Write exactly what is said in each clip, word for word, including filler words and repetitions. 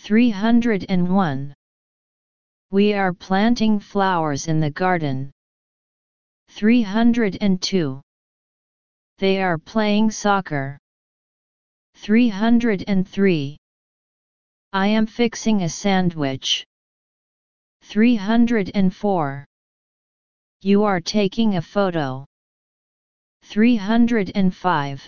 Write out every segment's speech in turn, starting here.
three hundred one. We are planting flowers in the garden. three hundred two. They are playing soccer. three hundred three. I am fixing a sandwich. three hundred four. You are taking a photo. three hundred five.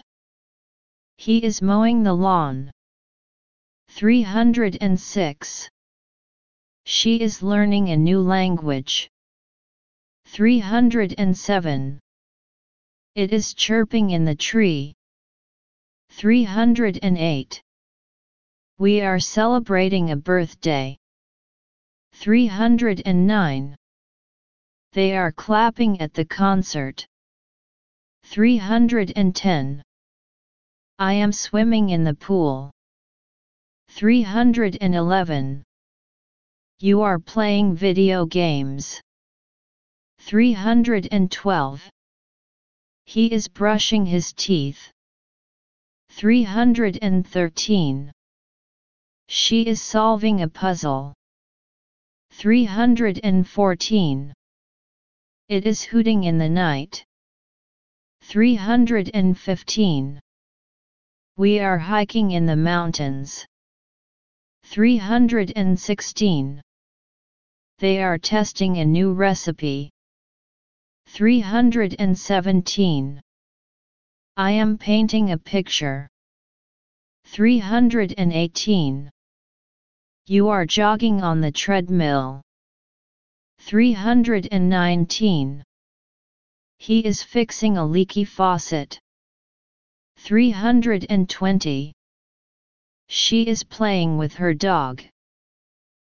He is mowing the lawn. three hundred six. She is learning a new language. three hundred seven. It is chirping in the tree. three hundred eight. We are celebrating a birthday. three hundred nine. They are clapping at the concert. three hundred ten. I am swimming in the pool. three hundred eleven. You are playing video games. three hundred twelve. He is brushing his teeth. three hundred thirteen. She is solving a puzzle. three hundred fourteen. It is hooting in the night. three hundred fifteen. We are hiking in the mountains. three hundred sixteen. They are testing a new recipe. three hundred seventeen. I am painting a picture. three hundred eighteen. You are jogging on the treadmill. three hundred nineteen. He is fixing a leaky faucet. three hundred twenty. She is playing with her dog.